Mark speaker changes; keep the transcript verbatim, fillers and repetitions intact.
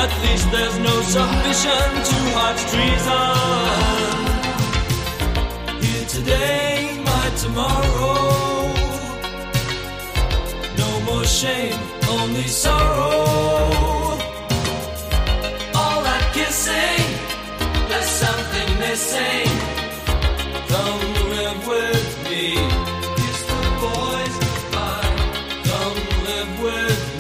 Speaker 1: At least there's no submission to heart's treason. Here today, my tomorrow. No more shame, only sorrow.